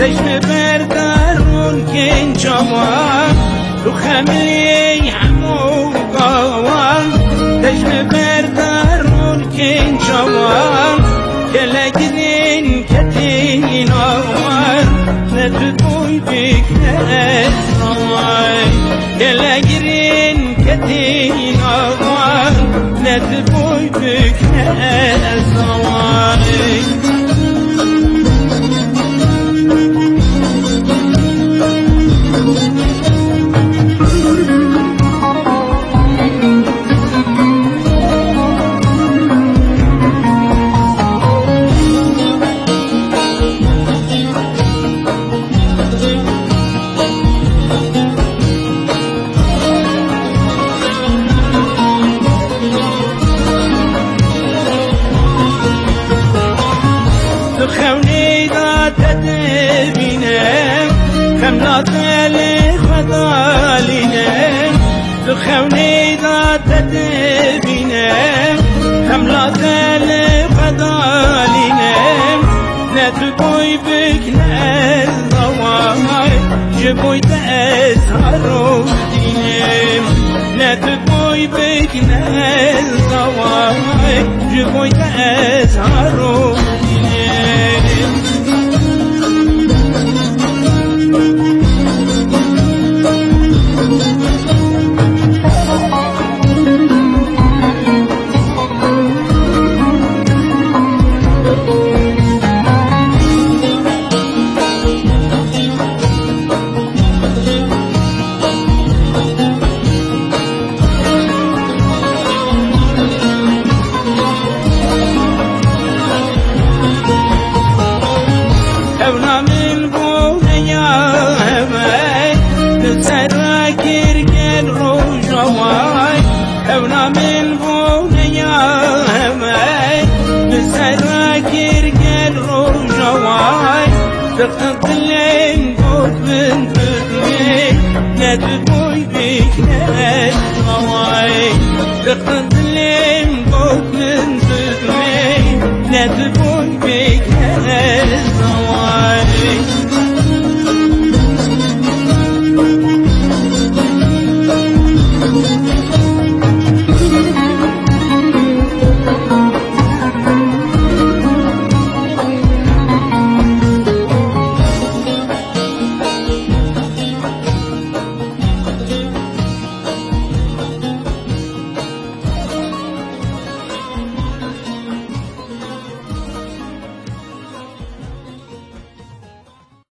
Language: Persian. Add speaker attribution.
Speaker 1: دشم بردارون کن جوان رو خملی همو گوان دشم بردارون کن جوان کلگرین کتین آوان نتبوی بکنه آوان کلگرین کتین آوان نتبوی بکنه آوان خوني دا تدبينم خملات الخدا لينم خوني دا تدبينم خملات الخدا لينم نتبوي بكنا الضواي جبوي تأسهر دينم نتبوي بكنا الضواي جبوي تأسهر أونا من بونيا هماي بسراكير كان روجواي تقتلين قوت بنت بي نتبوي بيك نتبوي تقتلين قوت بنت بي نتبوي